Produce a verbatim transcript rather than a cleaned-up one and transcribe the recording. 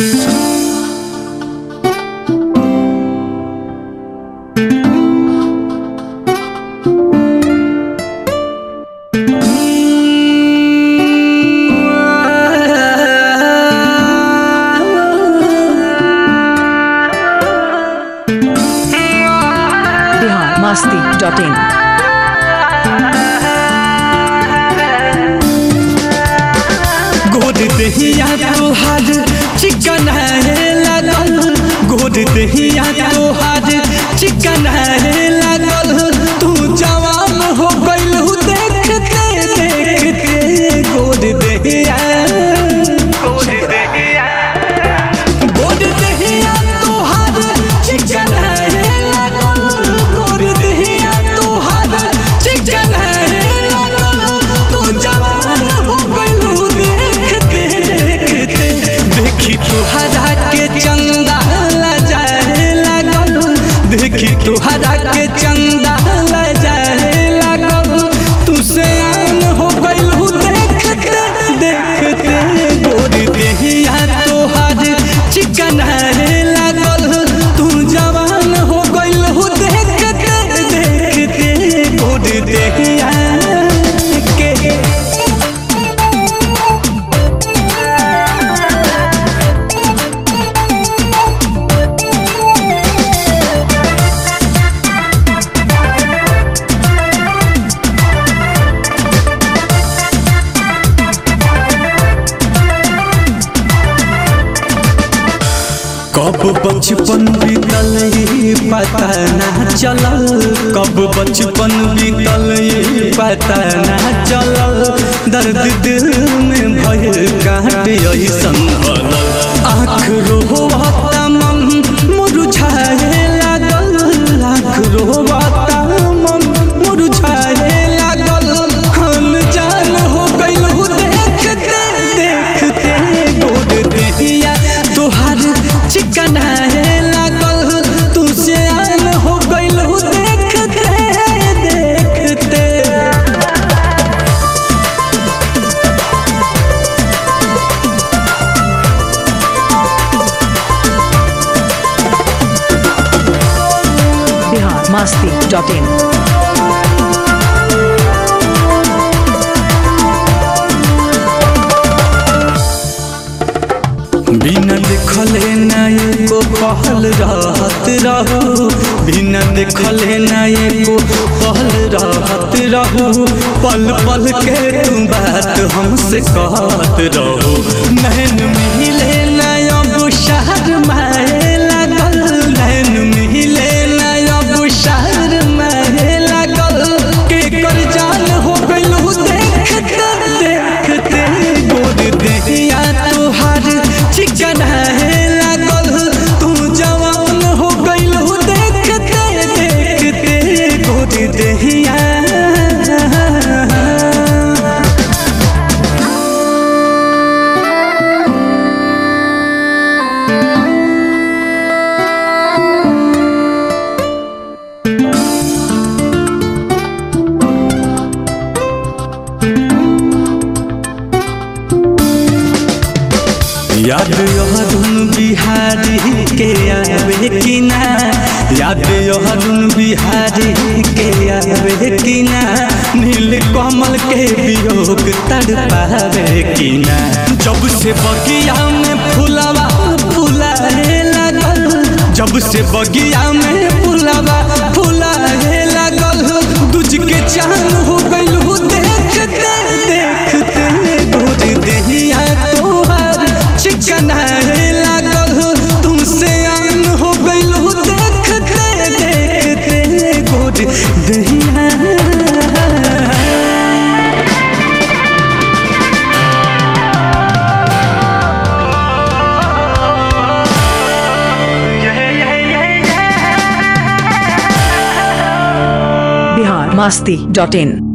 masti dot in गोद दहिया तोहार चिकन है लागल, गोद दहिया तोहार चिकन है लागल, तू जवान हो गइल देखते देखते। गोद दहिया गोद दहिया गोद दहिया तोहार चिकन है लागल, गोद दहिया तोहार चिकन है लागल, तू जवान हो गइल देखते देखते। देखी तुहरा के चंदा लजाए लागल, देखी तुहरा के चंदा लजाए लागल, तू से आन हो गइल देखते देखते। गोद दहिया तोहार चिकन है लागल, तू जवान हो गइल देखते देखते। गोद दहिया के कब बचपन बीतल ये पता ना चलल, कब बचपन बीतल ये पता ना चलल, दर्द दिल में भय काट ऐसन भलल। आँख रोवाता मन मुरझाए लागल, आँख रोवाता मन मुरझाए लागल, हम जान हो गइल देखते देखते। गोद दहिया तोहार चिकन है लागल, तू से आन हो गइल देखते देखते। Bihar masti dot in बिना देखले ना एको पहल रहत रहू, बिना देखले ना एको पहल रहत रहू, पल पल के तू बात हमसे कहत रहू। नैन मिले ना अब शहर माए लागल, नैन मिले ना अब शहर माए लागल, के कर जान हो गइल देखते देखते। गोद दहिया तोहार चिकन है लागल, तू जवान हो गइल देखते देखते। गोद दहिया याद यहदुन बिहारी के आवे कि ना, याद यहदुन बिहारी के आवे कि ना, नील कमल के वियोग तड़पावे कि ना। जब से बगिया में फुलवा फुलाए लागल, जब से बगिया में फुलवा फुलाए लागल, दूज के चांद हो गइल देखते देखते। गोद दहिया तोहार चिकन है लागल, तुमसे आन हो गइल देखते देखते। गोद दहिया Bihar masti dot in